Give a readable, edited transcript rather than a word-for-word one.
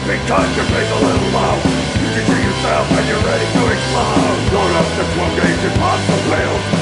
because you're paid a little low. You can see yourself and you're ready to explode. Load up the 12 gauge and pop some pills.